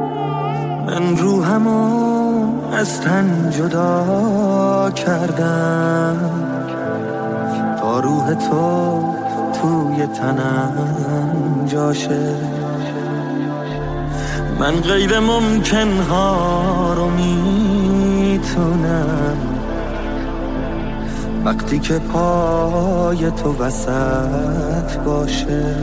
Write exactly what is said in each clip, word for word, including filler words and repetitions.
من روحمو از تن جدا کردم تا روح تو توی تنم جاشه. من غیر ممکن ها رو میتونم وقتی که پای تو وسط باشه،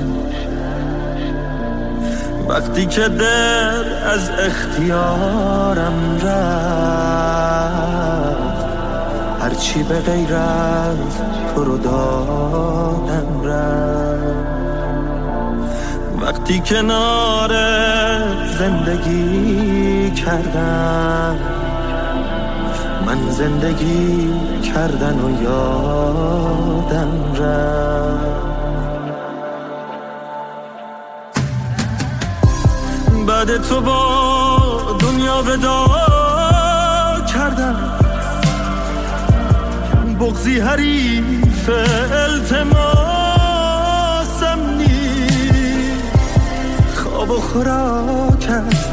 وقتی که دل از اختیارم رفت، هرچی به غیر از تو رو دادم رفت، وقتی کنار زندگی کردم، من زندگی کردن و یادم رفت. بعد تو با دنیا ودا کردم، بغضی حریف التماسم نیست، خواب و خوراک از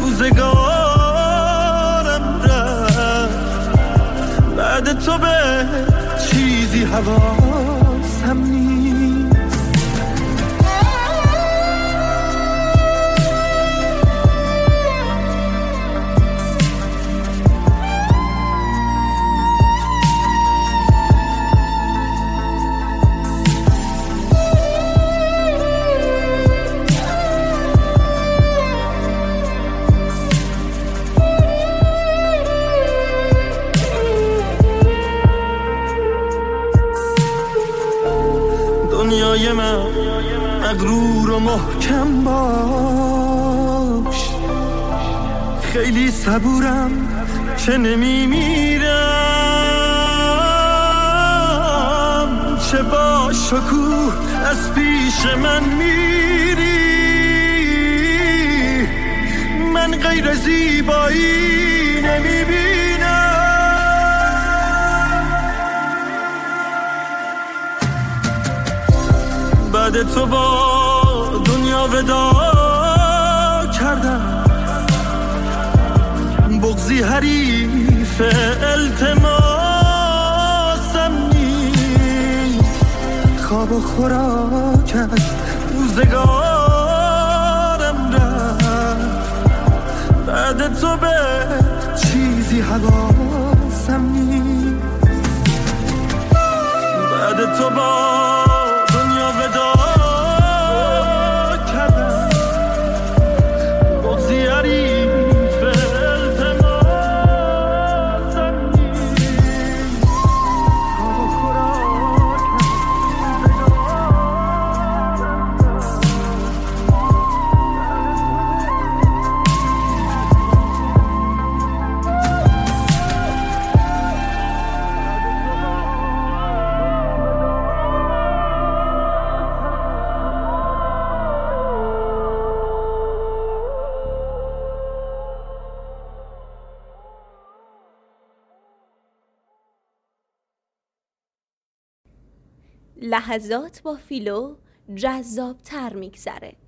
روزگارم رفت، بعد تو به چیزی حواسم نیست. دنیای من مغرور و محکم باش، خیلی صبورم چه نمیمیرم، چه با شکوه از پیش من میری، من غیر زیبایی نمیبینم. بعد تو با دنیا ودا کردم، بغضی حریف التماسم نیست، خواب و خوراک از روزگارم رفت، بعد تو به چیزی حواسم نیست. بعد تو با دنیا ودا کردم، بغضی حریف التماسم نیست، خواب و خوراک لحظات با فیلو جذاب‌تر میگذره.